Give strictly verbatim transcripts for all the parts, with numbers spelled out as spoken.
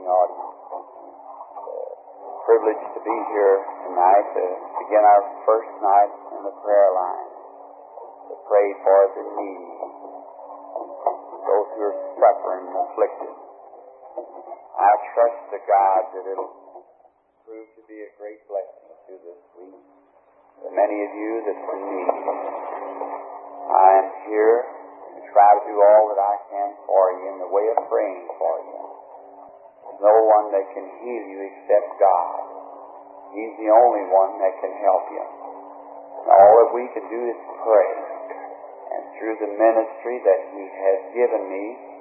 audience. Privileged to be here tonight to begin our first night in the prayer line to pray for the needy, those who are suffering and afflicted. I trust to God that it'll prove to be a great blessing to this week. To many of you that's in need, I am here to try to do all that I can for you in the way of praying for you. There's no one that can heal you except God. He's the only one that can help you. And all that we can do is pray. And through the ministry that He has given me,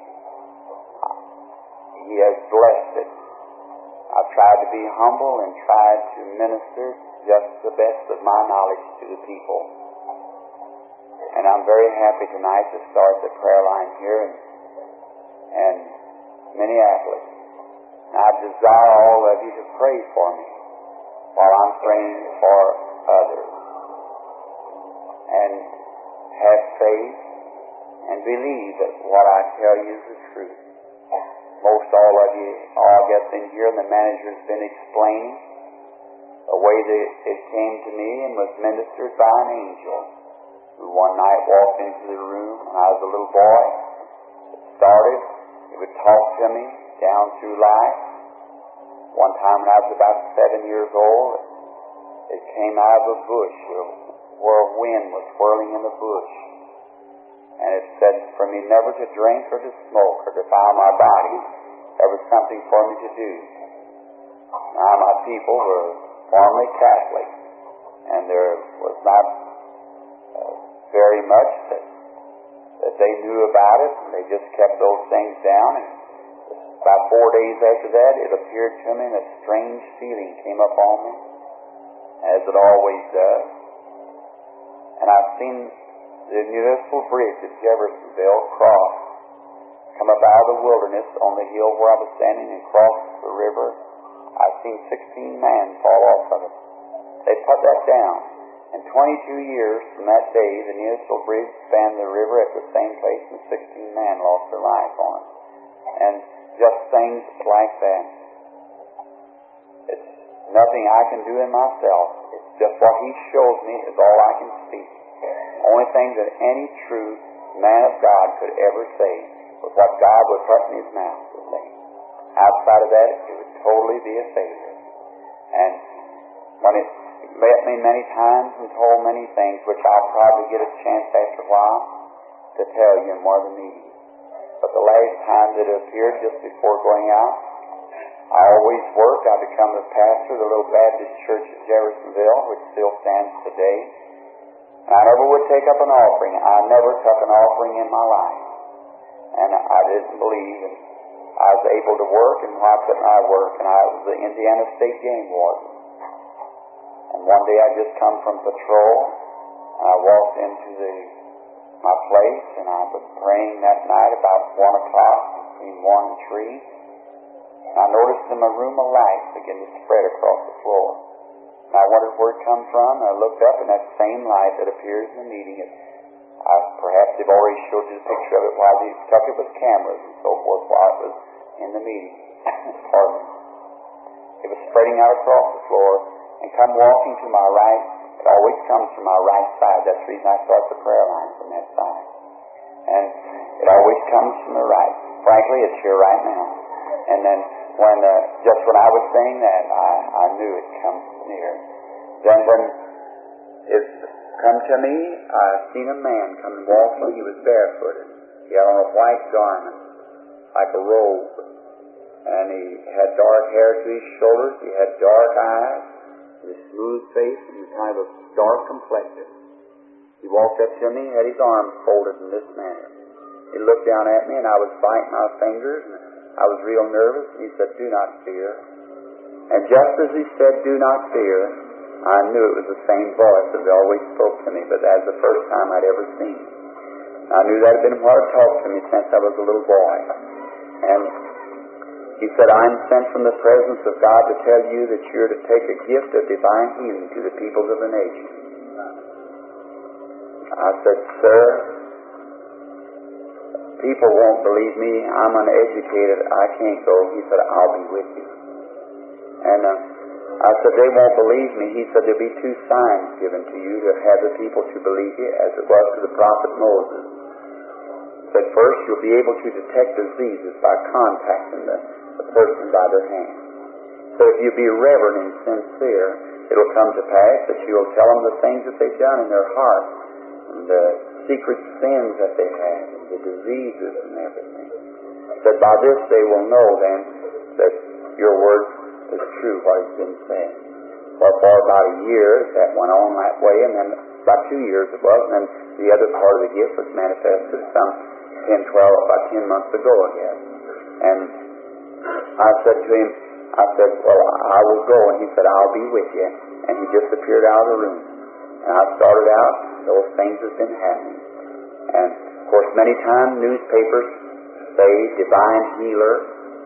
He has blessed it. I've tried to be humble and tried to minister just the best of my knowledge to the people. And I'm very happy tonight to start the prayer line here in, in Minneapolis. And I desire all of you to pray for me while I'm praying for others. And have faith and believe that what I tell you is the truth. Most all of you, all gets in here, and the manager's been explaining the way that it came to me and was ministered by an angel who one night walked into the room when I was a little boy. It started, he would talk to me down through life. One time when I was about seven years old, it came out of a bush where a wind was whirling in the bush. And it said for me never to drink or to smoke or defile my body. There was something for me to do. Now my people were formerly Catholic, and there was not uh, very much that, that they knew about it. They just kept those things down. And about four days after that, it appeared to me, and a strange feeling came up on me, as it always does. And I've seen the municipal bridge at Jeffersonville cross, come up out of the wilderness on the hill where I was standing and cross the river. I've seen sixteen men fall off of it. They put that down. And twenty-two years from that day, the municipal bridge spanned the river at the same place, and sixteen men lost their life on it. And just things like that. It's nothing I can do in myself. It's just what He shows me is all I can speak. The only thing that any true man of God could ever say was what God would put in His mouth to say. Outside of that, it would totally be a failure. And when it met me many times and told many things, which I'll probably get a chance after a while to tell you in more than meeting. But the last time that it appeared just before going out, I always worked. I become the pastor of the little Baptist church at Jeffersonville, which still stands today. And I never would take up an offering. I never took an offering in my life. And I didn't believe. And I was able to work, and why couldn't I work? And I was the Indiana State Game Warden. And one day I just come from patrol, and I walked into the my place, and I was praying that night about one o'clock, between one and three. And I noticed in my room a light begin to spread across the floor. And I wondered where it come from, and I looked up, and that same light that appears in the meeting, it, I, perhaps they've already showed you the picture of it while they took it with cameras and so forth while it was in the meeting. Pardon me. It was spreading out across the floor and come walking to my right. It always comes from my right side. That's the reason I start the prayer line from that side. And it always comes from the right. Frankly, it's here right now. And then when uh, just when I was saying that, I, I knew it come near. Then when it come to me, I seen a man come walking. He was barefooted. He had on a white garment, like a robe. And he had dark hair to his shoulders. He had dark eyes, and a smooth face, and a kind of dark complexion. He walked up to me, had his arms folded in this manner. He looked down at me, and I was biting my fingers, and I was real nervous. And he said, "Do not fear." And just as he said, "Do not fear," I knew it was the same voice that always spoke to me, but that was the first time I'd ever seen. I knew that had been what had talked to me since I was a little boy. And he said, "I'm sent from the presence of God to tell you that you're to take a gift of divine healing to the peoples of the nation." I said, "Sir, people won't believe me. I'm uneducated. I can't go. He said, I'll be with you. And uh, I said, they won't believe me. He said, there'll be two signs given to you to have the people to believe you, as it was to the prophet Moses. He said, first, you'll be able to detect diseases by contacting the, the person by their hand. So if you be reverent and sincere, it'll come to pass that you'll tell them the things that they've done in their heart, and the secret sins that they have, and the diseases and everything. That by this they will know then that your word is true, what has been said. For, for about a year that went on that way, and then about two years it was, and then the other part of the gift was manifested some ten, twelve, about ten months ago, I guess. And I said to him, I said, well, I will go. And he said, I'll be with you. And he disappeared out of the room. And I started out, those things have been happening. And, of course, many times newspapers say, divine healer.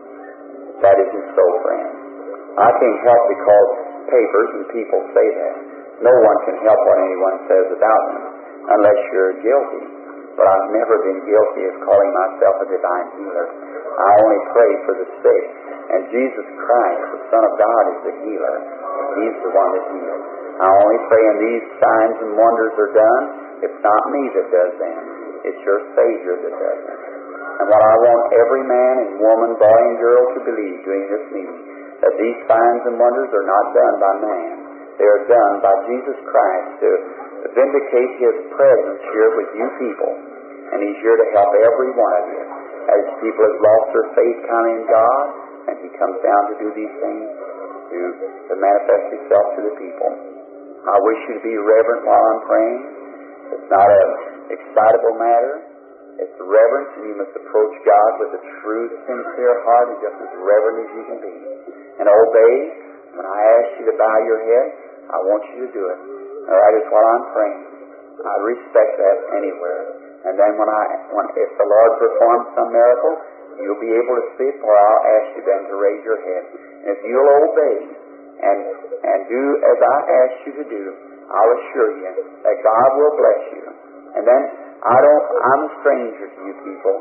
That isn't so, friends. I can't help because papers and people say that. No one can help what anyone says about them, unless you're guilty. But I've never been guilty of calling myself a divine healer. I only pray for the sick. And Jesus Christ, the Son of God, is the healer. He's the one that heals. I only pray when these signs and wonders are done, it's not me that does them. It's your Savior that does them. And what I want every man and woman, boy and girl to believe during this meeting, that these signs and wonders are not done by man. They are done by Jesus Christ to vindicate His presence here with you people. And He's here to help every one of you. As people have lost their faith kind of in God, and He comes down to do these things, to, to manifest Himself to the people. I wish you to be reverent while I'm praying. It's not an excitable matter. It's reverence, and you must approach God with a true, sincere heart, and just as reverent as you can be. And obey. When I ask you to bow your head, I want you to do it. All right, it's while I'm praying. I respect that anywhere. And then when I, when if the Lord performs some miracle, you'll be able to see it, or I'll ask you then to raise your head. And if you'll obey and and do as I ask you to do, I'll assure you that God will bless you. And then I don't, I'm a stranger to you people.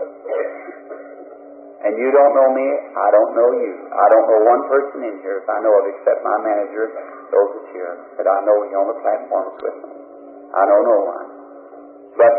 And you don't know me, I don't know you. I don't know one person in here, if I know of, except my manager, those that's here, that I know here on the platform is with me. I know no one. But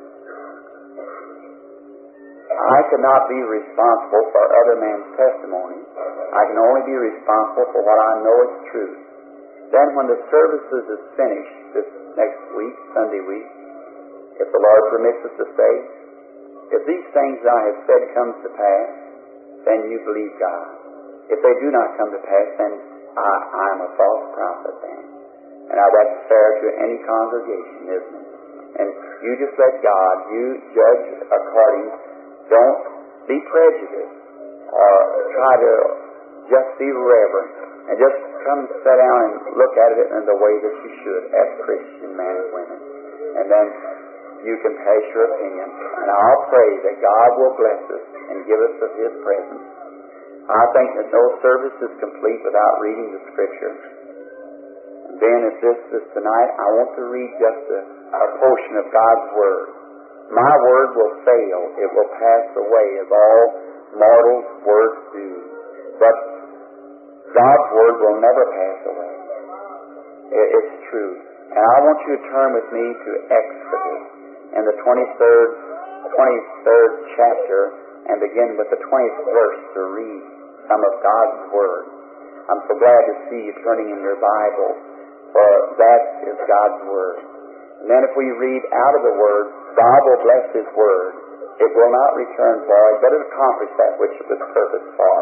I cannot be responsible for other men's testimony. I can only be responsible for what I know is true. Then when the services is finished this next week, Sunday week, if the Lord permits us to say, if these things I have said comes to pass, then you believe God. If they do not come to pass, then I, I am a false prophet then. And now that's fair to any congregation, isn't it? And you just let God, you judge according, don't be prejudiced or try to just be reverent and just come sit down and look at it in the way that you should as Christian men and women. And then you can pass your opinion. And I'll pray that God will bless us and give us of His presence. I think that no service is complete without reading the Scripture. And then if this is tonight, I want to read just a, a portion of God's Word. My Word will fail. It will pass away as all mortals' words do. But God's Word will never pass away. It, it's true. And I want you to turn with me to Exodus in the twenty-third, twenty-third chapter and begin with the twentieth verse to read some of God's Word. I'm so glad to see you turning in your Bible, for that is God's Word. And then if we read out of the Word, God will bless His Word. It will not return void, but it accomplish that which it was purposed for.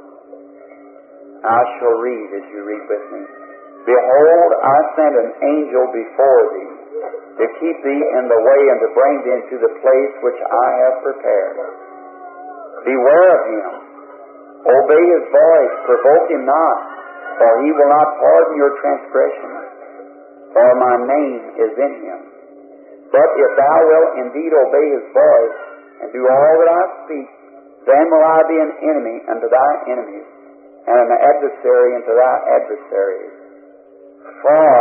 I shall read as you read with me. Behold, I send an angel before thee, to keep thee in the way and to bring thee into the place which I have prepared. Beware of him. Obey his voice. Provoke him not, for he will not pardon your transgressions, for my name is in him. But if thou wilt indeed obey his voice, and do all that I speak, then will I be an enemy unto thy enemies, and an adversary unto thy adversaries. For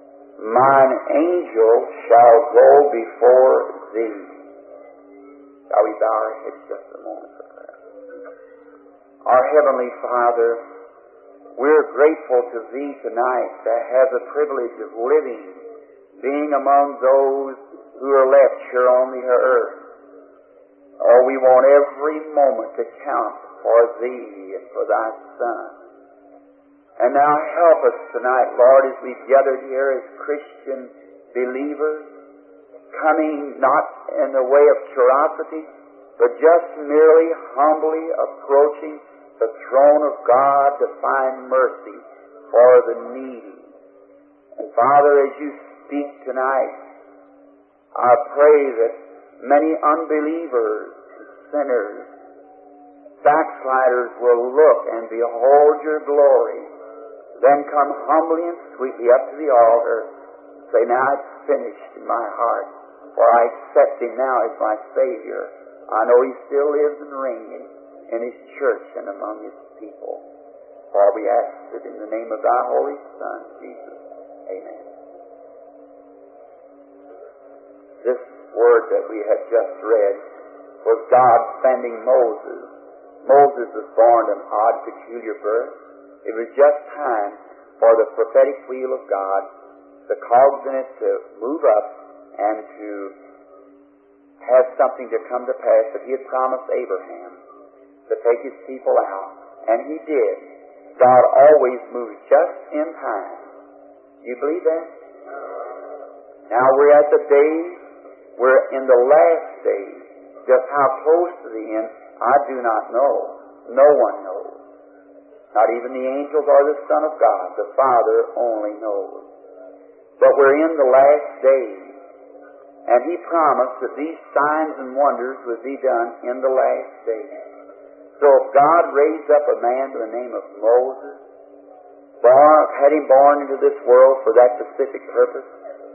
mine angel shall go before thee. Shall we bow our heads just a moment for prayer? Our Heavenly Father, we're grateful to Thee tonight to have the privilege of living, being among those who are left here on the earth. Oh, we want every moment to count for Thee and for Thy Son. And now help us tonight, Lord, as we've gathered here as Christian believers, coming not in the way of curiosity, but just merely humbly approaching the throne of God to find mercy for the needy. And Father, as you speak tonight, I pray that many unbelievers, sinners, backsliders will look and behold your glory, then come humbly and sweetly up to the altar and say, now it's finished in my heart, for I accept Him now as my Savior. I know He still lives and reigns in His church and among His people. For we ask it in the name of Thy Holy Son, Jesus. Amen. This word that we have just read was God sending Moses. Moses was born an odd, peculiar birth. It was just time for the prophetic wheel of God, the cogs in it to move up and to have something to come to pass that He had promised Abraham to take His people out. And He did. God always moves just in time. You believe that? Now we're at the days, we're in the last days. Just how close to the end, I do not know. No one knows. Not even the angels or the Son of God. The Father only knows. But we're in the last days. And He promised that these signs and wonders would be done in the last days. So if God raised up a man by the name of Moses, born, had him born into this world for that specific purpose,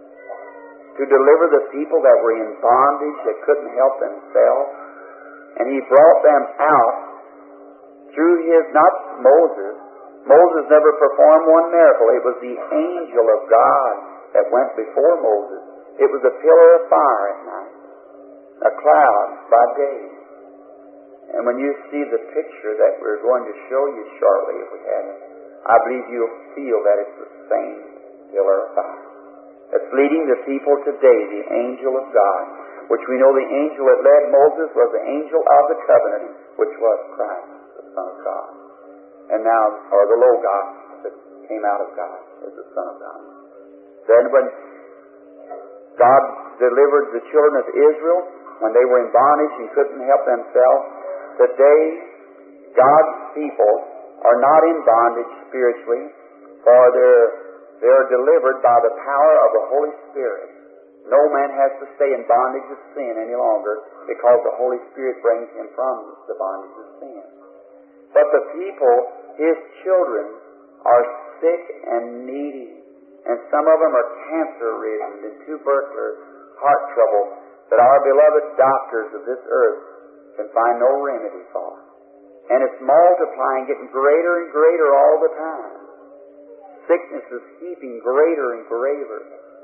to deliver the people that were in bondage, that couldn't help themselves, and He brought them out through His, not Moses. Moses never performed one miracle. It was the angel of God that went before Moses. It was a pillar of fire at night, a cloud by day. And when you see the picture that we're going to show you shortly, if we haven't, I believe you'll feel that it's the same pillar of fire that's leading the people today, the angel of God, which we know the angel that led Moses was the angel of the covenant, which was Christ, the Son of God. And now, or the Logos that came out of God is the Son of God. Then when God delivered the children of Israel, when they were in bondage and couldn't help themselves, today God's people are not in bondage spiritually, for they're They're delivered by the power of the Holy Spirit. No man has to stay in bondage of sin any longer because the Holy Spirit brings him from the bondage of sin. But the people, His children, are sick and needy. And some of them are cancer-ridden and tubercular heart trouble that our beloved doctors of this earth can find no remedy for. And it's multiplying, getting greater and greater all the time. Sickness is heaping greater and greater.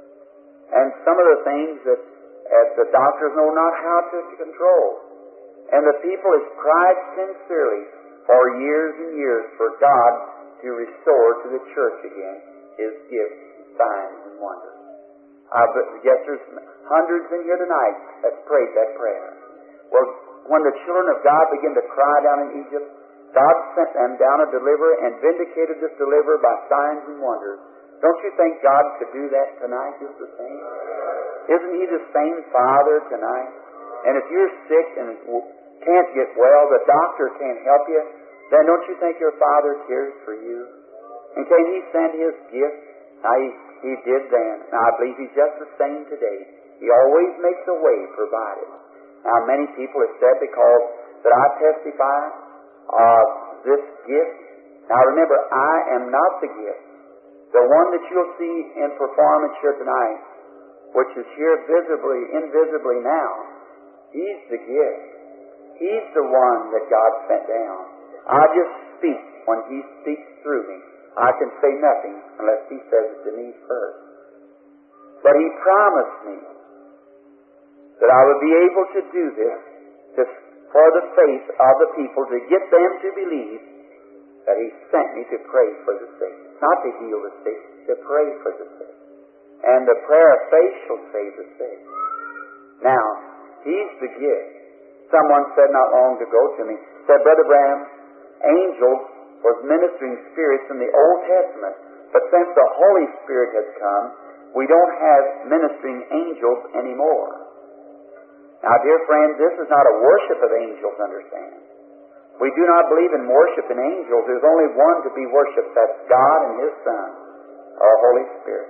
And some of the things that as the doctors know not how to control. And the people have cried sincerely for years and years for God to restore to the church again His gifts, signs, and wonders. I guess there's hundreds in here tonight that prayed that prayer. Well, when the children of God began to cry down in Egypt, God sent them down a deliverer and vindicated this deliverer by signs and wonders. Don't you think God could do that tonight just the same? Isn't He the same Father tonight? And if you're sick and can't get well, the doctor can't help you, then don't you think your Father cares for you? And can He send His gift? Now, He, he did then. Now, I believe He's just the same today. He always makes a way provided. Now, many people have said because that I testify of this gift. Now, remember, I am not the gift. The one that you'll see in performance here tonight, which is here visibly, invisibly now, He's the gift. He's the one that God sent down. I just speak when He speaks through me. I can say nothing unless He says it to me first. But He promised me that I would be able to do this to, for the faith of the people, to get them to believe that He sent me to pray for the sick. Not to heal the sick, to pray for the sick. And the prayer of faith shall save the sick. Now, He's the gift. Someone said not long ago to me, said, Brother Branham, angels was ministering spirits in the Old Testament, but since the Holy Spirit has come, we don't have ministering angels anymore. Now, dear friends, this is not a worship of angels, understand. We do not believe in worship in angels. There's only one to be worshipped. That's God and His Son, our Holy Spirit.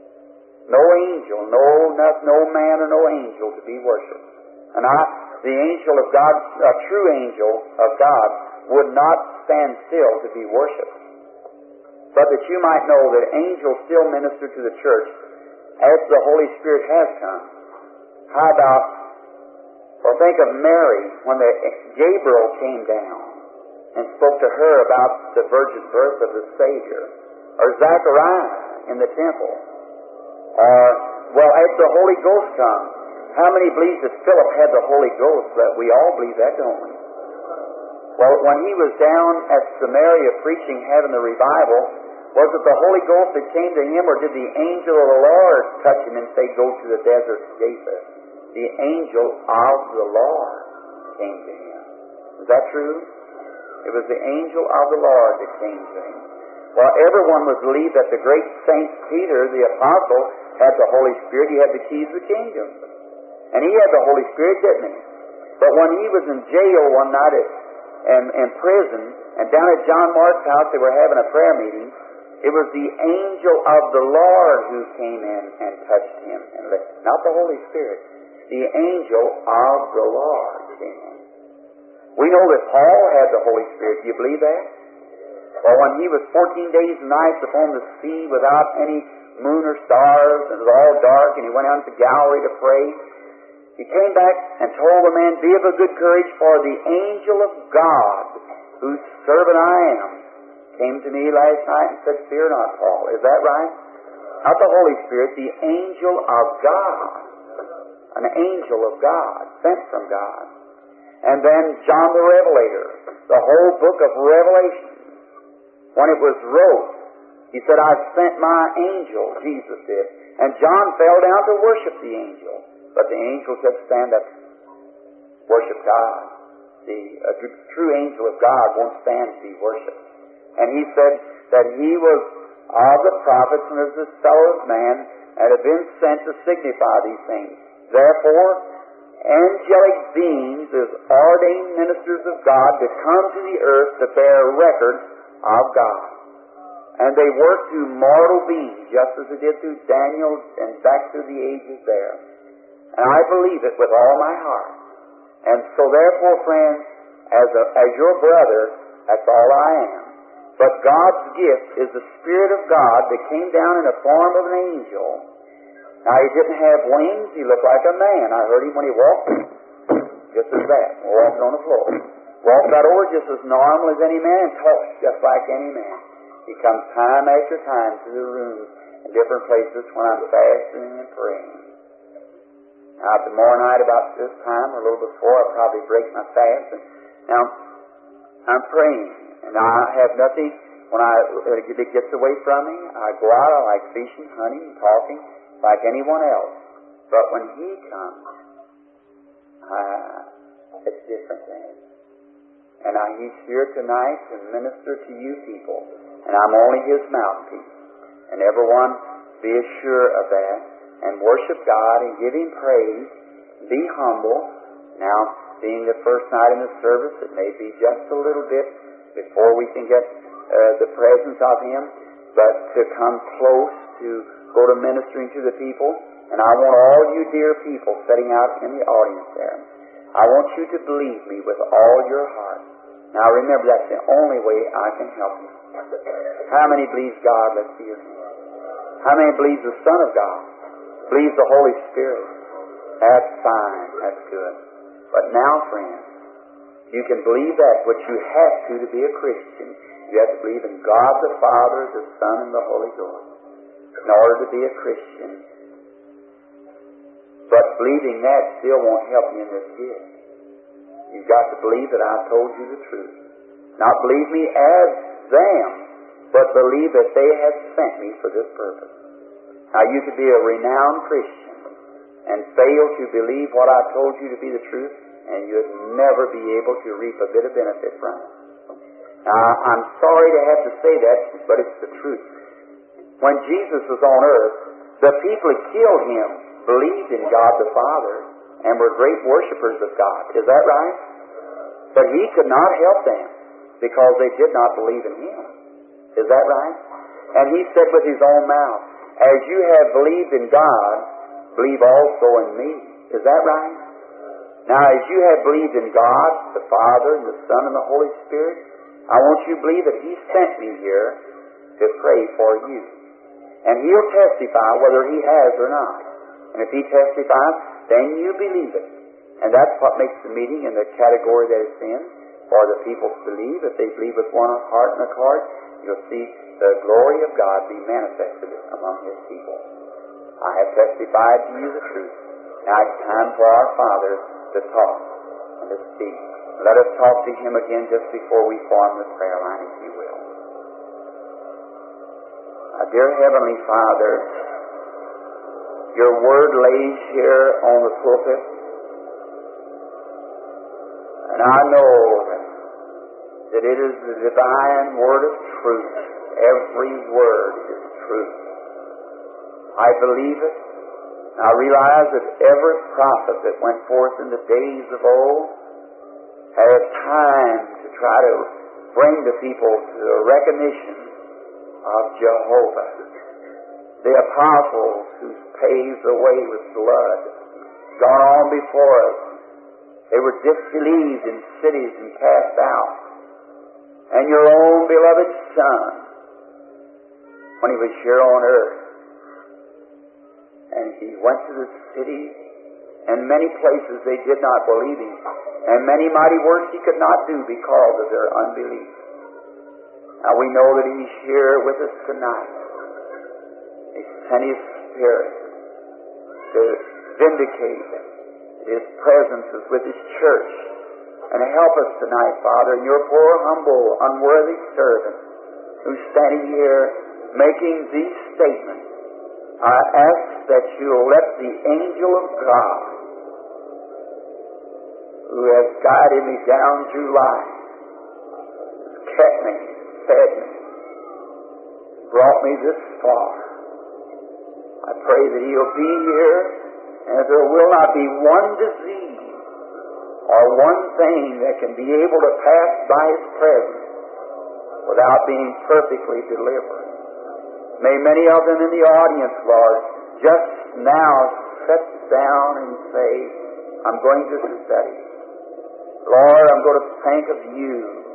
No angel, no, not, no man or no angel to be worshipped. And I, the angel of God, a true angel of God, would not stand still to be worshipped. But that you might know that angels still minister to the church as the Holy Spirit has come. How about, or think of Mary when the Gabriel came down and spoke to her about the virgin birth of the Savior. Or Zechariah in the temple. Or, well, as the Holy Ghost come, how many believe that Philip had the Holy Ghost? That we all believe that, don't we? Well, when he was down at Samaria preaching, having the revival, was it the Holy Ghost that came to him, or did the angel of the Lord touch him and say, go to the desert, Japheth? The angel of the Lord came to him. Is that true? It was the angel of the Lord that came to him. Well, everyone would believe that the great Saint Peter, the apostle, had the Holy Spirit. He had the keys of the kingdom. And he had the Holy Spirit, didn't he? But when he was in jail one night at, and, in prison, and down at John Mark's house they were having a prayer meeting, it was the angel of the Lord who came in and touched him. And left. Not the Holy Spirit. The angel of the Lord came in. We know that Paul had the Holy Spirit. Do you believe that? Well, when he was fourteen days and nights upon the sea without any moon or stars, and it was all dark, and he went out to Galilee to pray, he came back and told the man, be of a good courage, for the angel of God, whose servant I am, came to me last night and said, fear not, Paul. Is that right? Not the Holy Spirit, the angel of God. An angel of God, sent from God. And then John the Revelator, the whole book of Revelation, when it was wrote, he said, I sent my angel, Jesus did. And John fell down to worship the angel. But the angel said, stand up, worship God. The uh, true angel of God won't stand to be worshipped. And he said that he was of the prophets and as the Son of Man and had been sent to signify these things. Therefore, angelic beings as ordained ministers of God to come to the earth to bear record of God. And they work through mortal beings, just as they did through Daniel and back through the ages there. And I believe it with all my heart. And so therefore, friends, as, a, as your brother, that's all I am. But God's gift is the Spirit of God that came down in the form of an angel. Now, he didn't have wings. He looked like a man. I heard him when he walked, just as that, walking on the floor. Walked right over just as normal as any man, talked just like any man. He comes time after time to the rooms in different places when I'm fasting and praying. Now, tomorrow night about this time, or a little before, I'll probably break my fast. And now, I'm praying, and I have nothing. When I, it gets away from me, I go out, I like fishing, hunting, and talking, like anyone else. But when he comes, uh, it's different then. And I, he's here tonight to minister to you people. And I'm only his mouthpiece. And everyone be assured of that. And worship God and give him praise. Be humble. Now, being the first night in the service, it may be just a little bit before we can get uh, the presence of him. But to come close to go to ministering to the people. And I want all you dear people sitting out in the audience there, I want you to believe me with all your heart. Now remember, that's the only way I can help you. How many believes God? Let's see your hand. How many believes the Son of God? Believes the Holy Spirit? That's fine. That's good. But now, friends, you can believe that which you have to to be a Christian. You have to believe in God the Father, the Son, and the Holy Ghost in order to be a Christian. But believing that still won't help you in this gift. You've got to believe that I told you the truth. Not believe me as them, but believe that they have sent me for this purpose. Now, you could be a renowned Christian and fail to believe what I told you to be the truth, and you'd never be able to reap a bit of benefit from it. Now, I'm sorry to have to say that, but it's the truth. When Jesus was on earth, the people that killed him believed in God the Father and were great worshipers of God. Is that right? But he could not help them because they did not believe in him. Is that right? And he said with his own mouth, as you have believed in God, believe also in me. Is that right? Now, as you have believed in God, the Father, and the Son, and the Holy Spirit, I want you to believe that he sent me here to pray for you. And he'll testify whether he has or not. And if he testifies, then you believe it. And that's what makes the meeting in the category that it's in, for the people to believe. If they believe with one heart and accord, you'll see the glory of God be manifested among his people. I have testified to you the truth. Now it's time for our Father to talk and to speak. Let us talk to him again just before we form the prayer line, if you will. Our dear Heavenly Father, your word lays here on the pulpit, and I know that it is the divine word of truth. Every word is truth. I believe it. I realize that every prophet that went forth in the days of old had time to try to bring the people to the recognition of Jehovah. The apostles who paved the way with blood, gone on before us, they were disbelieved in cities and cast out. And your own beloved Son, when he was here on earth, and he went to the city, and many places they did not believe him, and many mighty works he could not do because of their unbelief. Now we know that he's here with us tonight. He sent his Spirit to vindicate his presence is with his church. And help us tonight, Father, in your poor, humble, unworthy servant who's standing here making these statements. I ask that you'll let the angel of God, who has guided me down through life, kept me, fed me, brought me this far. I pray that he'll be here, and that there will not be one disease or one thing that can be able to pass by his presence without being perfectly delivered. May many of them in the audience, Lord, just now sit down and say, I'm going to study. Lord, I'm going to think of you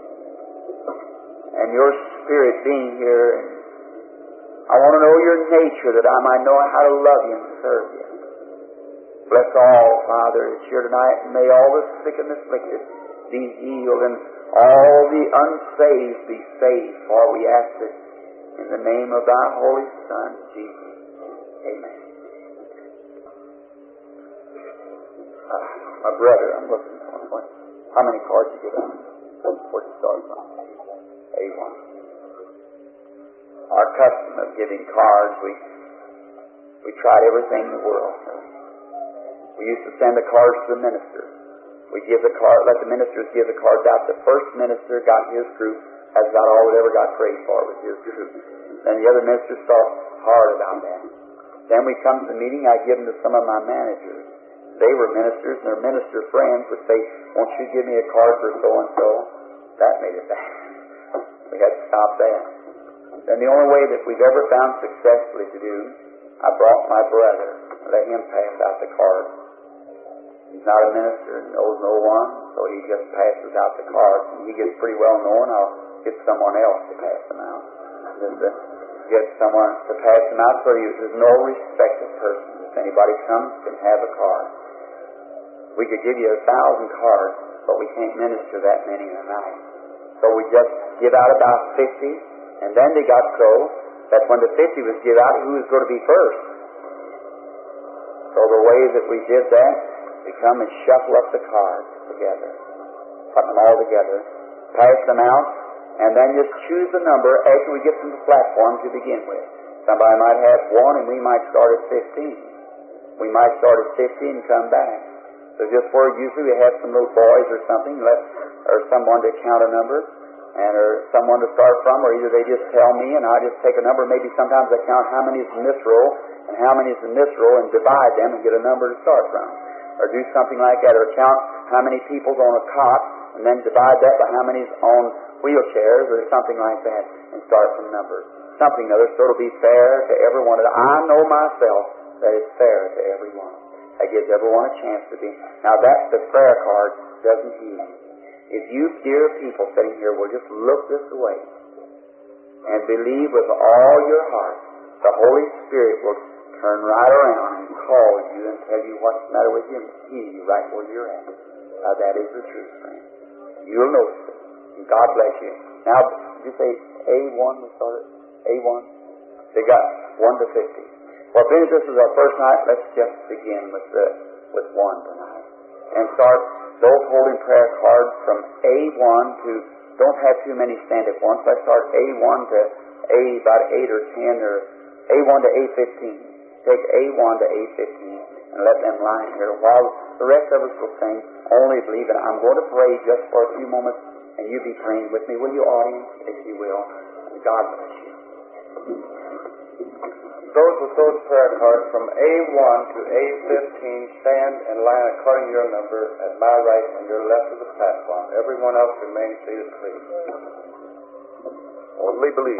and your Spirit being here. I want to know your nature that I might know how to love you and serve you. Bless all, Father, that's here tonight, and may all the sick and afflicted be healed, and all the unsaved be saved, for we ask it in the name of thy Holy Son, Jesus. Amen. Uh, my brother, I'm looking for one. How many cards you get on? Where to start from? A one. Our custom of giving cards, we we tried everything in the world. We used to send the cards to the minister. We give the card, let the ministers give the cards out. The first minister got his group, has got all that ever got prayed for with his group. Then the other ministers thought hard about that. Then we come to the meeting, I give them to some of my managers. They were ministers, and their minister friends would say, won't you give me a card for so-and-so? That made it bad. We had to stop that. Then the only way that we've ever found successfully to do, I brought my brother and let him pass out the cards. He's not a minister and knows no one, so he just passes out the cards. And he gets pretty well known, I'll get someone else to pass them out. Just to get someone to pass them out, so there's no respect of persons. If anybody comes, can have a card. We could give you a thousand cards, but we can't minister that many in a night. So we just give out about fifty, and then they got so that when the fifty was given out, who was going to be first? So the way that we did that, we come and shuffle up the cards together. putting them all together, pass them out, and then just choose the number after we get from the platform to begin with. Somebody might have one, and we might start at fifteen. We might start at fifteen and come back. So just where usually we have some little boys or something, let, or someone to count a number, and or someone to start from, or either they just tell me and I just take a number. Maybe sometimes I count how many is in this row and how many is in this row and divide them and get a number to start from. Or do something like that, or count how many people's on a cot and then divide that by how many's on wheelchairs or something like that and start from numbers. Something other, so it'll be fair to everyone. I know myself that it's fair to everyone. That gives everyone a chance to be. Now that's the prayer card, doesn't heal. If you dear people sitting here will just look this way and believe with all your heart, the Holy Spirit will turn right around and call you and tell you what's the matter with you and heal you right where you're at. Now that is the truth, friend. You'll notice it. And God bless you. Now, did you say A one we started? A one? They got one to fifty. Well, being this is our first night, let's just begin with the with one tonight. And start those holding prayer cards from A one to, don't have too many stand at once. Let's start A one to A, about eight or ten, or A one to A fifteen. Take A one to A fifteen and let them lie here while the rest of us will sing Only Believe. And I'm going to pray just for a few moments, and you be praying with me. Will you, audience, if you will? And God bless you. Those with those prayer cards from A one to A fifteen, stand and line according to your number at my right and your left of the platform. Everyone else remain seated, please. Only believe.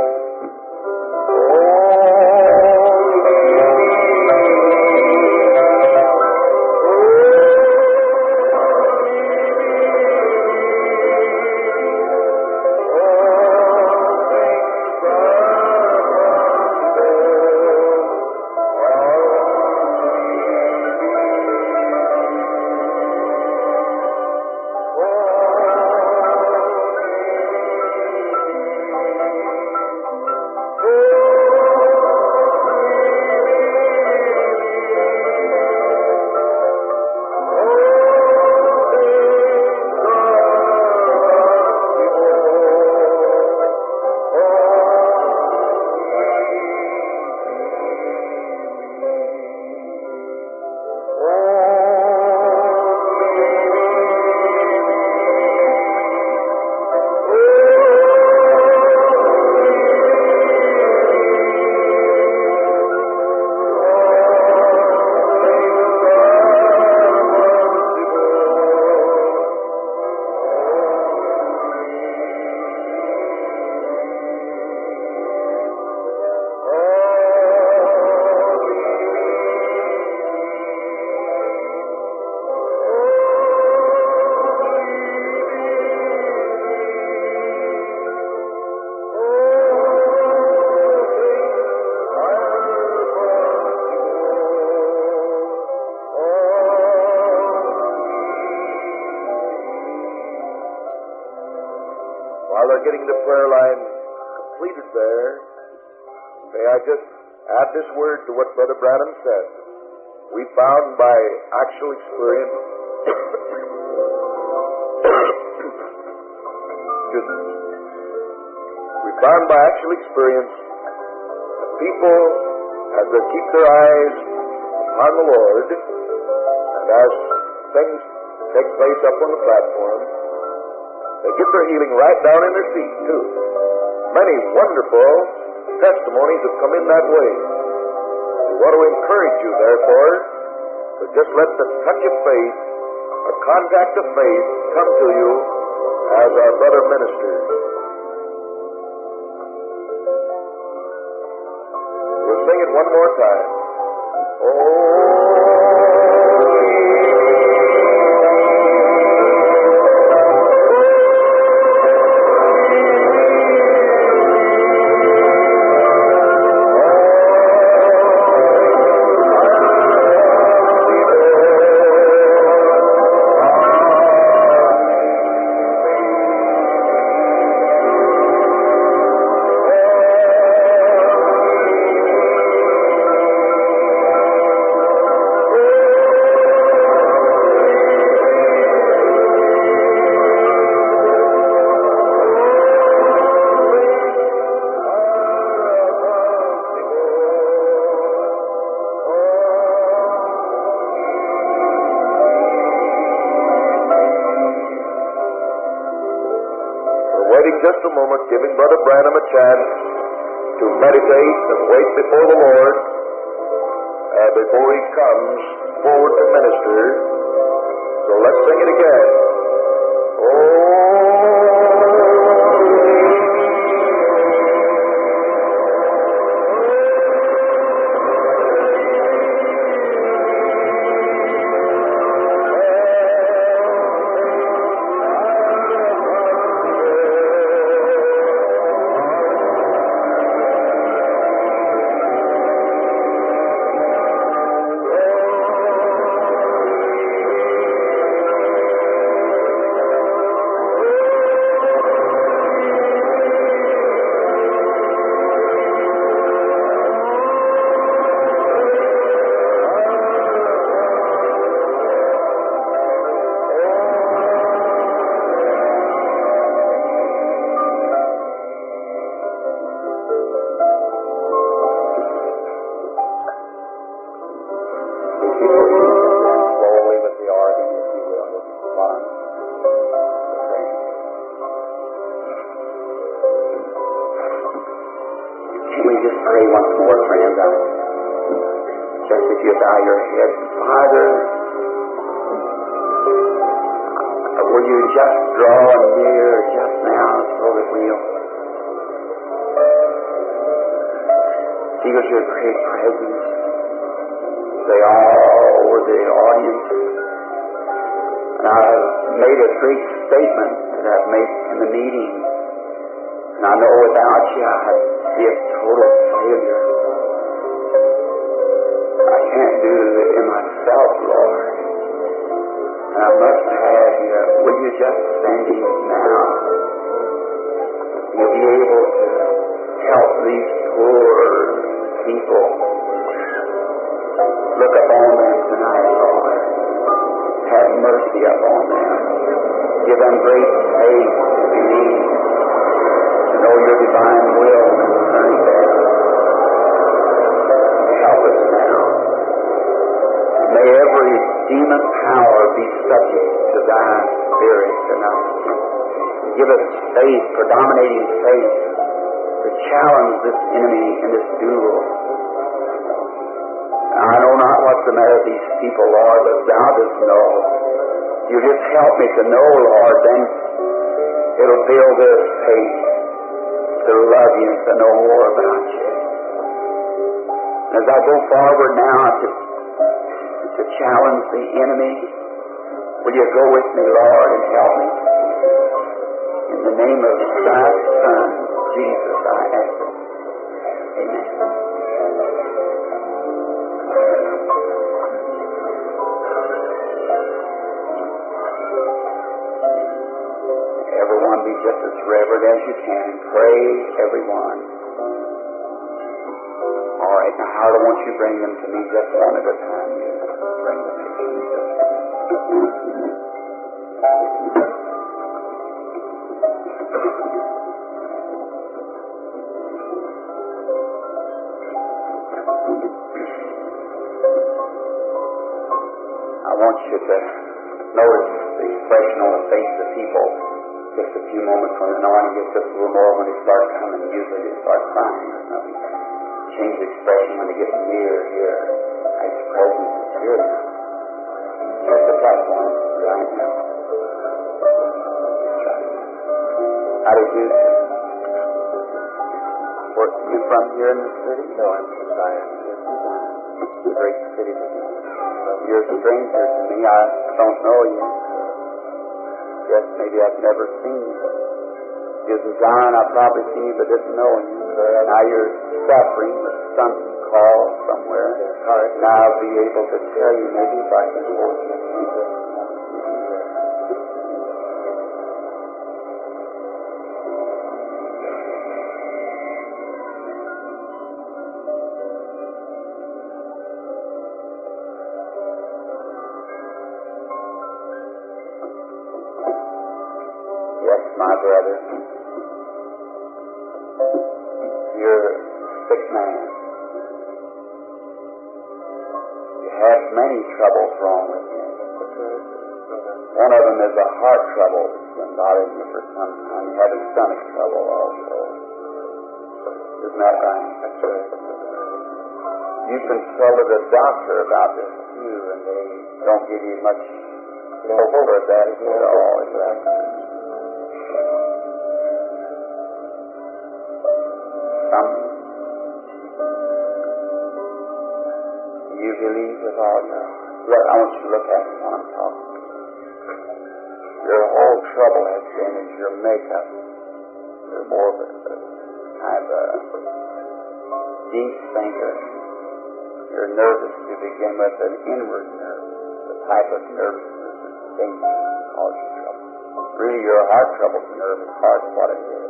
While they're getting the prayer line completed there, may I just add this word to what Brother Branham said. We found by actual experience excuse me. We found by actual experience that people, as they keep their eyes upon the Lord, and as things take place up on the platform, they get their healing right down in their feet, too. Many wonderful testimonies have come in that way. We want to encourage you, therefore, to just let the touch of faith, or contact of faith, come to you as our brother ministers. We'll sing it one more time. Oh, waiting just a moment, giving Brother Branham a chance to meditate and wait before the Lord uh, before he comes forward to minister. So let's sing it again. Oh, to know, Lord, then it'll build their faith to love you and to know more about you. And as I go forward now to, to challenge the enemy, will you go with me, Lord, and help me? In the name of thy Son, Jesus, I ask it. Amen. Everyone be just as reverent as you can. Pray, everyone. All right, now how do I want you to bring them to me just one at a time? You bring them to Jesus. I want you to notice the expression on the face of people. Just a few moments when the anointing gets just a little more, when they start coming, usually they start crying or something. Change the expression when they get near here. His presence is here now. Just the platform right now. How did you? Were you from here in the city? No, I'm from Zion. It's a great city. You're a stranger to me. I don't know you. Yes, maybe I've never seen you. You was in Zion, I've probably seen you, but didn't know you. Now you're suffering with something called somewhere. Now I'll be able to tell you maybe if I can hold you. My brother, you're a sick man. You have many troubles wrong with you. One of them is a heart trouble. been bothering you for some time. You're having stomach trouble also. Isn't that right? That's right. You consulted a doctor about this too, and they don't give you much hope for that at all. Is that right? Some you believe with all your look. I want you to look at me when I'm talking. Your whole trouble has been is your makeup. You're more of a kind of a deep thinker. You're nervous to begin with, an inward nerve. The type of nervousness is dangerous and causes you trouble. Really, your heart trouble's a nervous heart is what it is.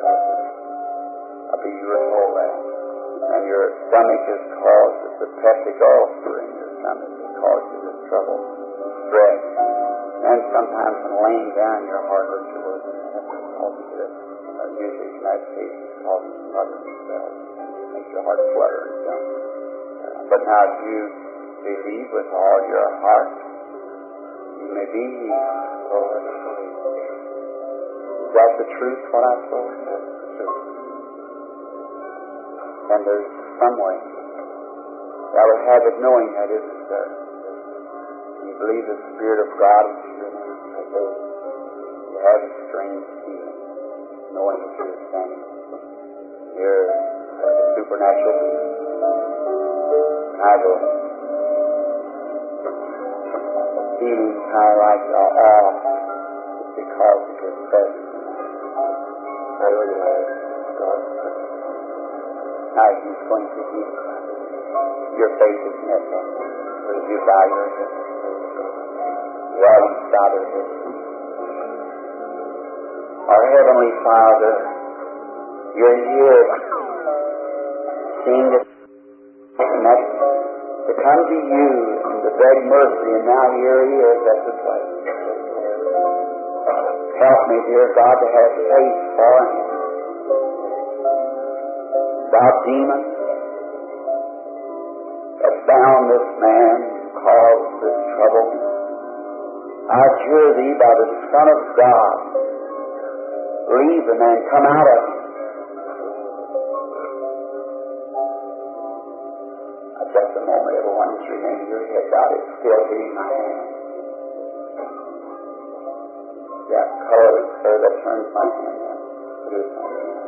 I be you were told that. And your stomach is caused, it's a peptic ulcer in your stomach that causes you this trouble, stress. And sometimes when laying down, your heart hurts you worse than that. It causes you uh, usually in that case, it causes fluttering spells. It makes your heart flutter and jump. Uh, but now if you believe with all your heart, you may be healed. Lord, is that the truth, what I told you? That's the truth. And there's some way I would have it knowing that isn't there. You believe the Spirit of God is here now. You have a strange feeling, knowing that you're standing here, a supernatural feeling. I go feeling kind of like the awe because of His presence. I realize God's presence. Now He's going to heal. Your faith is necessary. As you bow your head, while we start at this. Our Heavenly Father, you're here seeing this connection to come to you and to beg mercy, and now here He is at the place. Help me, dear God, to have faith for Him. Thou demon that bound this man and caused this trouble, I adjure thee by the Son of God, leave the man, come out of him. At just a moment, everyone is remaining your head, God is still hitting my hand. That color, sir, that turns my hand down. It is my hand.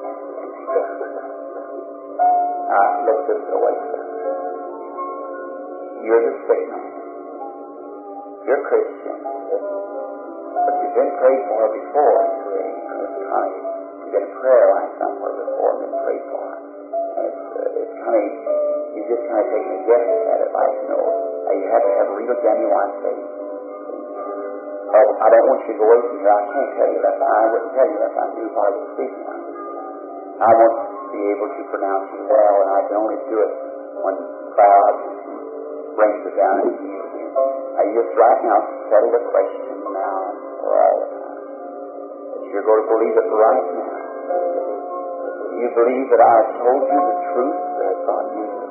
Now, look this away, sir. You're the sick man. You're Christian. But you've been prayed for before. You've been in prayer line somewhere before and been prayed for. And it's, uh, it's kind of, you just kind of taking a guess at it, like, you know, uh, you have to have real genuine faith. Oh, I don't want you to go away from here. I can't tell you that. I wouldn't tell you that I knew what I was speaking of. I want to be able to pronounce you well, and I can only do it when God brings it down and heals you. I just right now settle the question now and for all the time. That you're going to believe it right now. You believe that I have told you the truth that God uses.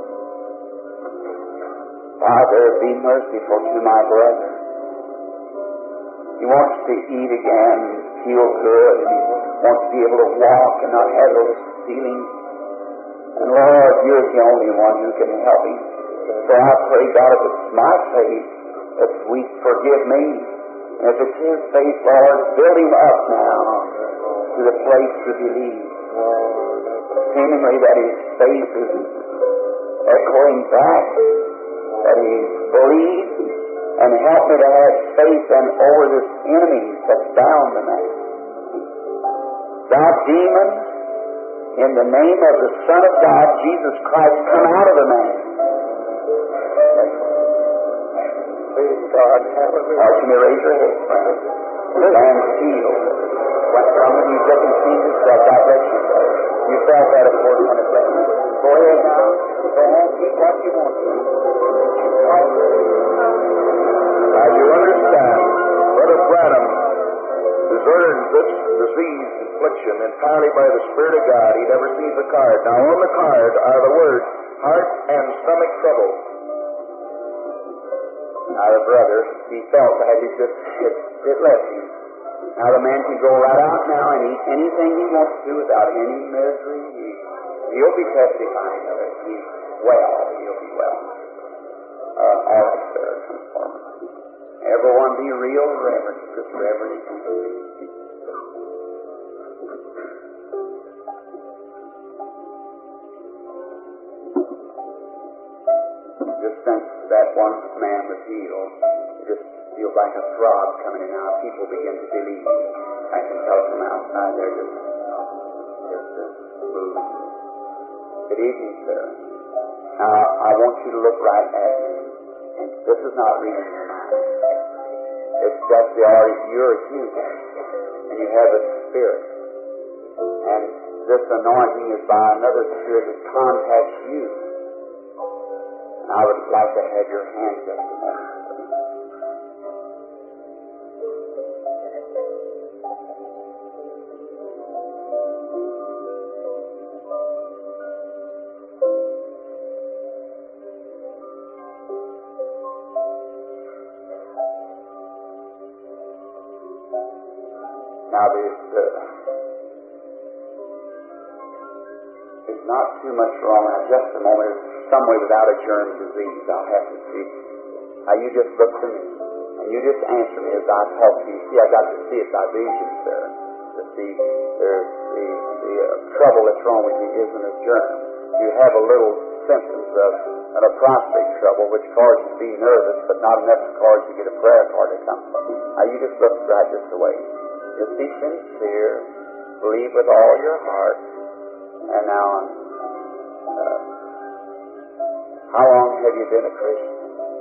Father, be merciful to my brother. He wants to eat again and feel good, and he wants to be able to walk and not have those feelings. And Lord, you're the only one who can help him. So I pray, God, if it's my faith that's weak, forgive me. And if it's his faith, Lord, build him up now to the place to believe. Seemingly that his faith is echoing back, that he believes, and help me to have faith and over this enemy that's bound the man. Thou demon, in the name of the Son of God, Jesus Christ, come out of the man. Praise God. Hallelujah. Now, can you raise your head, friend? The man's healed. Some of you didn't see this, God bless you. You felt that, of course, when it blessed you. Go ahead now. Go ahead. Keep what you want to. Now you understand, Brother Branham discerned this disease affliction entirely by the Spirit of God. He never sees the card. Now on the card are the words, heart and stomach trouble. Now the brother, he felt that it just, it, it left him. Now the man can go right out now and eat anything he wants to without any misery. He, he'll be testifying of it. He's well. He'll be well. Uh, all right, sir. Come forward. Everyone be real reverent. Just reverent. Just since that one man was healed, it just feels like a throb coming in now. People begin to believe. I can tell from outside they're just, just uh, moving. Good evening, sir. Now, I want you to look right at me. And this is not reading your mind. It's just the already, you're a human. And you have a spirit. And this anointing is by another spirit that contacts you. I would like to have your hand just a moment. Now, there's, uh, there's not too much wrong. Now, just a moment. Some way without a germ disease, I'll have to see. Now, you just look to me, and you just answer me as I talk to you. See, I got to see it by vision, sir. To see there's the, the uh, trouble that's wrong with you isn't a germ. You have a little symptoms of, of a prostate trouble, which causes you to be nervous, but not enough to cause you to get a prayer card to come. Now, you just look right this way. Just be sincere, believe with all your heart, and now, uh, how long have you been a Christian?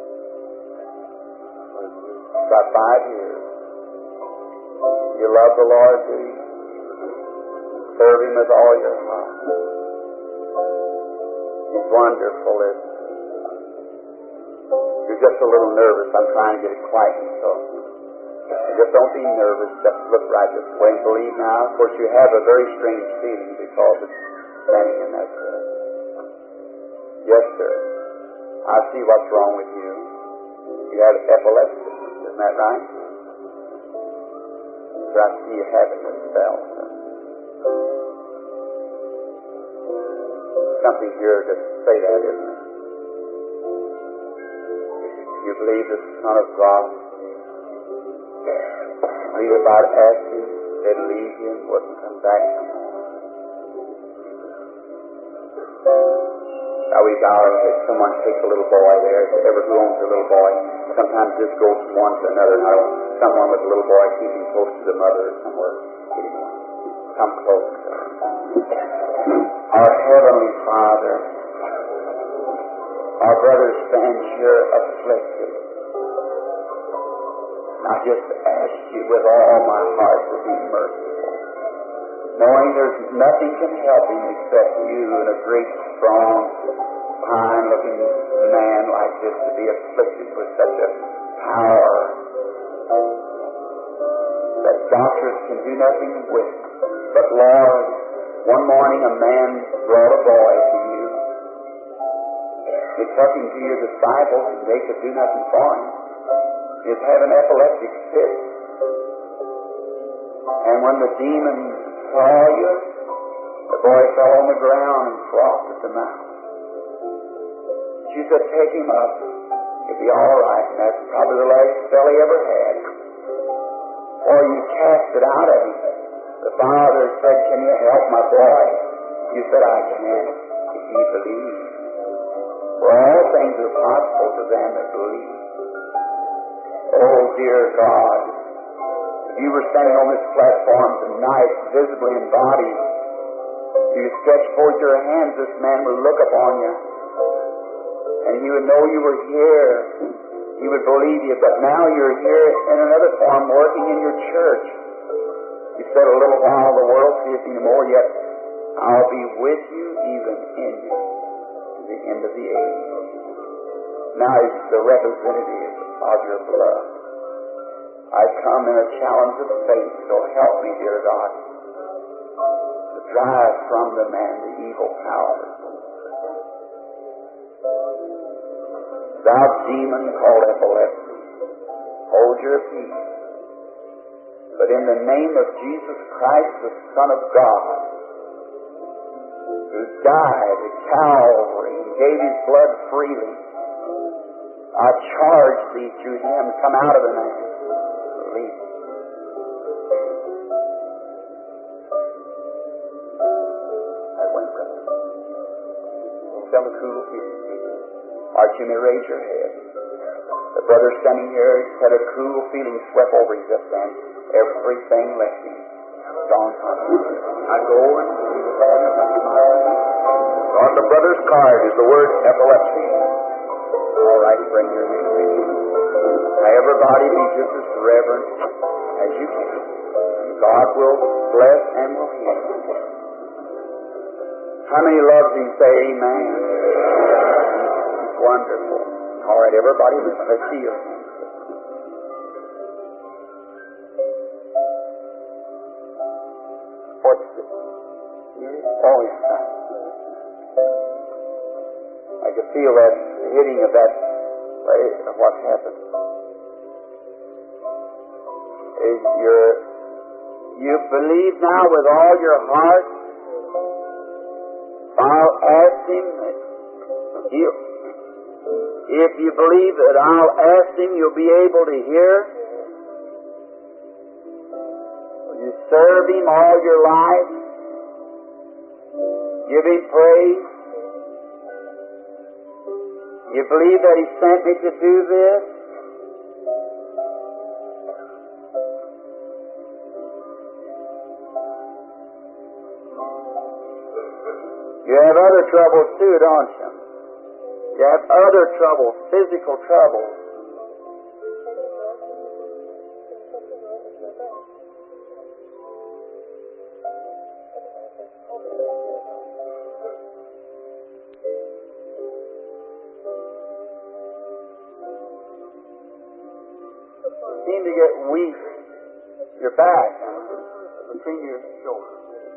About five years. You love the Lord, do you? Serve Him with all your heart. He's wonderful, isn't He? You're just a little nervous. I'm trying to get it quieted, so just don't be nervous. Just look right this way and believe now. Of course, you have a very strange feeling because it's standing in that bed. Yes, sir. I see what's wrong with you. You have epilepsy, isn't that right? So I see you having this spell. Something here to say that, isn't it? You believe the Son of God? Read about asking, they'd leave you and wouldn't come back no more. Now we bow and say, someone take a little boy there. If ever who owns a little boy, sometimes this goes from one to another. Now someone with a little boy, keep him close to the mother or somewhere. Come close. Our Heavenly Father, our brother stands here afflicted. I just ask you with all my heart to be merciful, knowing there's nothing can help him except you and a great, strong, fine-looking man like this to be afflicted with such a power that doctors can do nothing with. But Lord, one morning a man brought a boy to you. They took him to your disciples and they could do nothing for him. He was having epileptic fits. And when the demon saw you, the boy fell on the ground and frothed at the mouth. She said, take him up. He'll be all right. And that's probably the last spell he ever had. Or you cast it out of him. The father said, can you help my boy? You said, I can, if you believe. For all things are possible to them that believe. Oh, dear God, if you were standing on this platform tonight, visibly in body, you stretch forth your hands, this man would look upon you, and he would know you were here. He would believe you, but now you're here in another form, working in your church. You said a little while the world seeth you no more, yet I'll be with you, even in you, to the end of the age. Now he's the representative of your blood. I come in a challenge of faith, so help me, dear God, to drive from the man the evil powers. Thou demon called epilepsy, hold your peace. but in the name of Jesus Christ, the Son of God, who died at Calvary and gave His blood freely, I charge Thee through Him, come out of the man. Leave. That went, brother. Some cool feeling. Arch, you may raise your head. The brother standing here had a cool feeling swept over him just then. Everything left him. Gone confident. I go and he was all in my mind. On the brother's card is the word epilepsy. All right, bring your hand. Now, everybody be just as reverent as you can. God will bless and will heal. How many loves Him? Say amen. It's wonderful. All right, everybody, let's see you. What's this? Oh, it's not. I can feel that hitting of that, of what happened. Is your, you believe now with all your heart? I'll ask Him. You, if you believe that I'll ask Him, you'll be able to hear. Will you serve Him all your life? Give Him praise? You believe that He sent me to do this? You have other troubles too, don't you? You have other troubles, physical troubles. You seem to get weak. Your back, between your shoulders.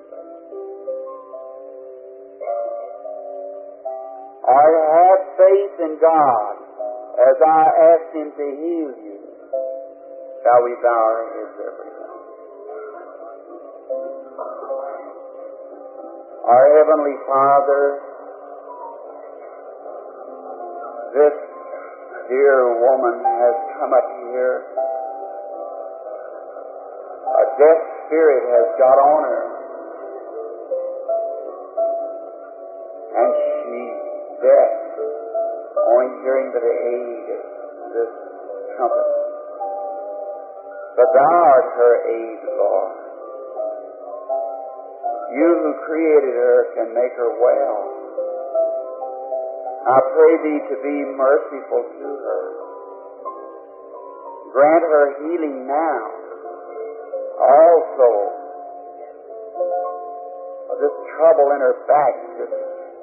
I have faith in God as I ask Him to heal you. Shall we bow our heads everyone? Our Heavenly Father, this dear woman has come up here. A deaf spirit has got on her. And she deaf, only hearing by the aid of this trumpet. But Thou art her aid, Lord. You who created her can make her well. I pray Thee to be merciful to her. Grant her healing now. Also, of this trouble in her back, this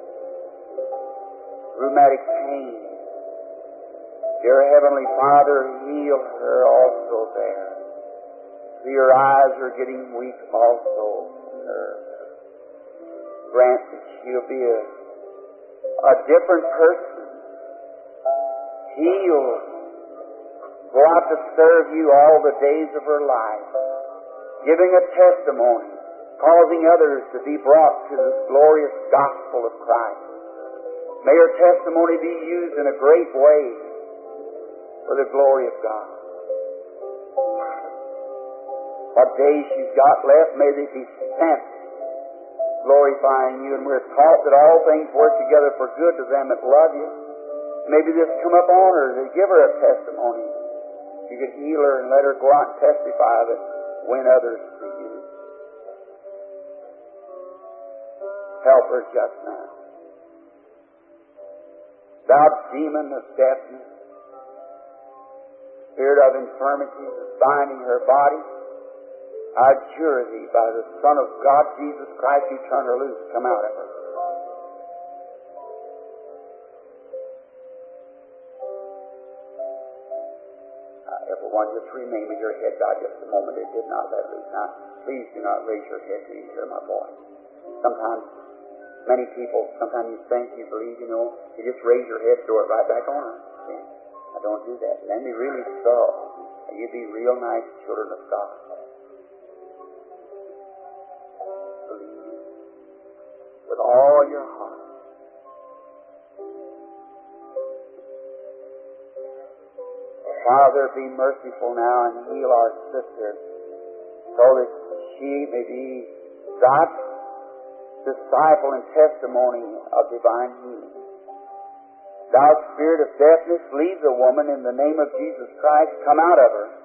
rheumatic pain. Dear Heavenly Father, heal her also there. See, her eyes are getting weak also. Her. Grant that she'll be a, a different person. Healed. Go out to serve You all the days of her life. Giving a testimony. Causing others to be brought to this glorious gospel of Christ. May her testimony be used in a great way for the glory of God. What days she's got left, may they be spent glorifying You. And we're taught that all things work together for good to them that love You. Maybe this come up on her to give her a testimony. You could heal her and let her go out and testify that win others to You. Help her just now. Thou demon of deafness, spirit of infirmity, binding her body, I adjure Thee by the Son of God, Jesus Christ, You turn her loose. Come out of her. Now, everyone, just remain with your head bowed just a moment. It did not let loose. Now, please do not raise your head till you hear my voice. Sometimes many people, sometimes you think, you believe, you know, you just raise your head, throw it right back on. See? I don't do that. Let me really so. And you be real nice children of God. all your heart. Father, be merciful now and heal our sister so that she may be God's disciple and testimony of divine healing. Thou spirit of deafness, leave the woman in the name of Jesus Christ. Come out of her.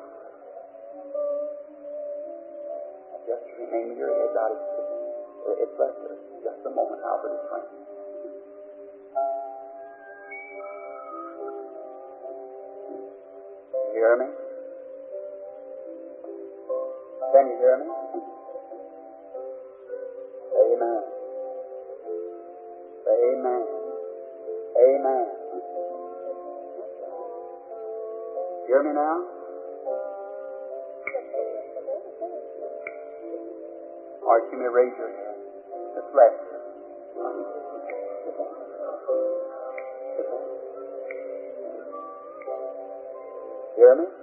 Just remain in your head, God. It's blessed her. Just a moment, Albert is praying. Hear me? Can you hear me? Amen. Amen. Amen. Hear me now? Or you may raise your hand. Just bless her. Hear me?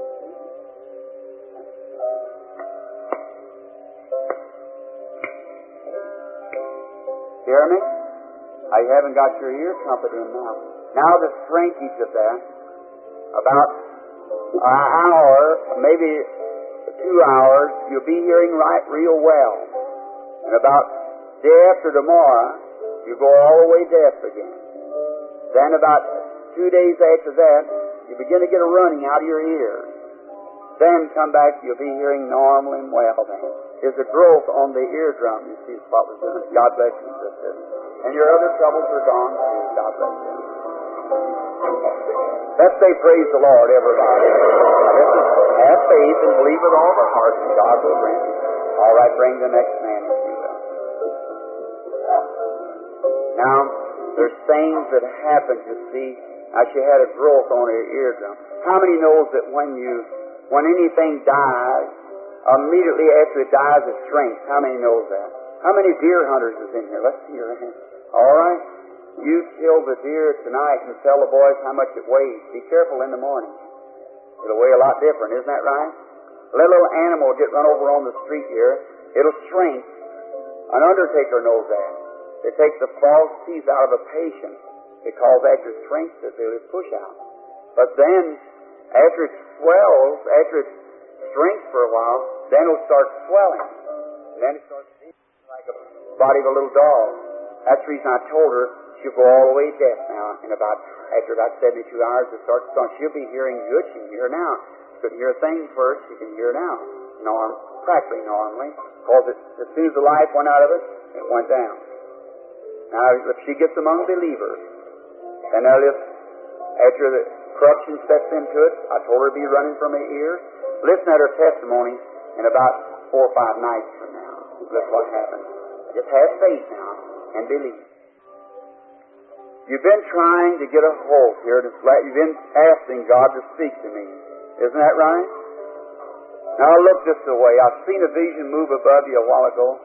Hear me? I haven't got your ear trumpet in now. Now the shrinkage of that, about an hour, maybe two hours, you'll be hearing right real well. And about day after tomorrow, you go all the way deaf again. Then about two days after that, you begin to get a running out of your ears. Then come back, you'll be hearing normal and well then. There's a growth on the eardrum, you see, is what we're doing. God bless you, sister. And your other troubles are gone too. God bless you. Let's say praise the Lord, everybody. Let's have faith and believe with all the heart and God will grant you. All right, bring the next man if you will. Now, there's things that happen, you see. Now, she had a growth on her eardrum. How many knows that when you, when anything dies, immediately after it dies, it shrinks? How many knows that? How many deer hunters is in here? Let's see your hand. All right. You kill the deer tonight and tell the boys how much it weighs. Be careful in the morning. It'll weigh a lot different, isn't that right? Let a little animal get run over on the street here. It'll shrink. An undertaker knows that. They take the false teeth out of a patient because after it shrinks, it will push out. But then, after it swells, after it shrinks for a while, then it'll start swelling. And then it starts beating like a body of a little dog. That's the reason I told her she'll go all the way deaf now. In about, after about seventy-two hours, it starts going. She'll be hearing good. She can hear now. She couldn't hear a thing first. She can hear now. Norm, practically normally. Because it, as soon as the life went out of it, it went down. Now, if she gets among believers, then they'll just, after the corruption steps into it, I told her to be running from her ears. Listen at her testimony in about four or five nights from now. That's what happened. Just have faith now and believe. You've been trying to get a hold here. To, you've been asking God to speak to me. Isn't that right? Now look this way. I've seen a vision move above you a while ago.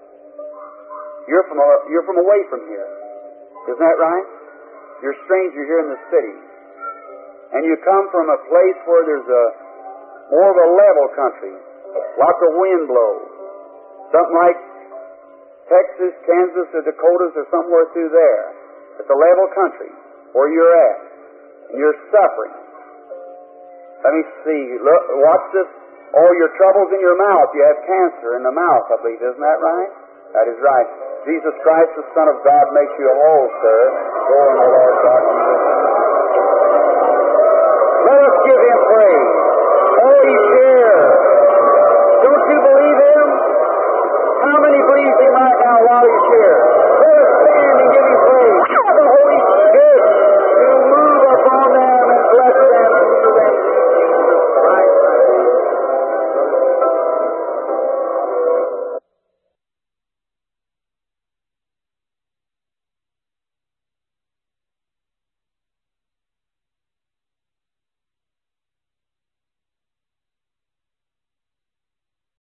You're from, you're from away from here. Isn't that right? You're a stranger here in the city. And you come from a place where there's a more of a level country. Lots of wind blows. Something like Texas, Kansas, or Dakotas, or somewhere through there. It's a level country where you're at. And you're suffering. Let me see. Look, watch this. All your troubles in your mouth. You have cancer in the mouth, I believe. Isn't that right? That is right. Jesus Christ, the Son of God, makes you whole, sir. Go in the Lord God.